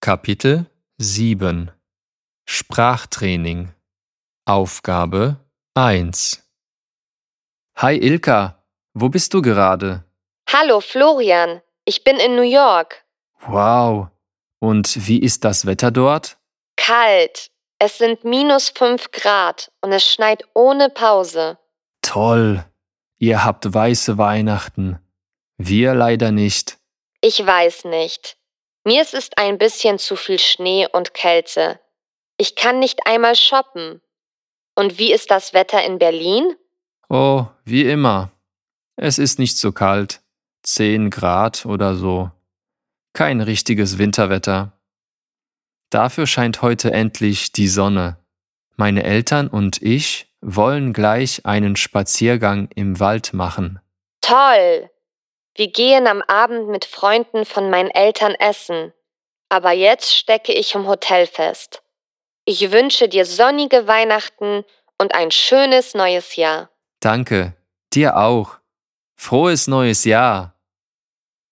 Kapitel 7 Sprachtraining Aufgabe 1 Hi Ilka, wo bist du gerade? Hallo Florian, ich bin in New York. Wow, und wie ist das Wetter dort? Kalt. Es sind -5 Grad und es schneit ohne Pause. Toll, ihr habt weiße Weihnachten. Wir leider nicht. Ich weiß nicht. Mir ist es ein bisschen zu viel Schnee und Kälte. Ich kann nicht einmal shoppen. Und wie ist das Wetter in Berlin? Oh, wie immer. Es ist nicht so kalt. 10 Grad oder so. Kein richtiges Winterwetter. Dafür scheint heute endlich die Sonne. Meine Eltern und ich wollen gleich einen Spaziergang im Wald machen. Toll! Wir gehen am Abend mit Freunden von meinen Eltern essen. Aber jetzt stecke ich im Hotel fest. Ich wünsche dir sonnige Weihnachten und ein schönes neues Jahr. Danke, dir auch. Frohes neues Jahr.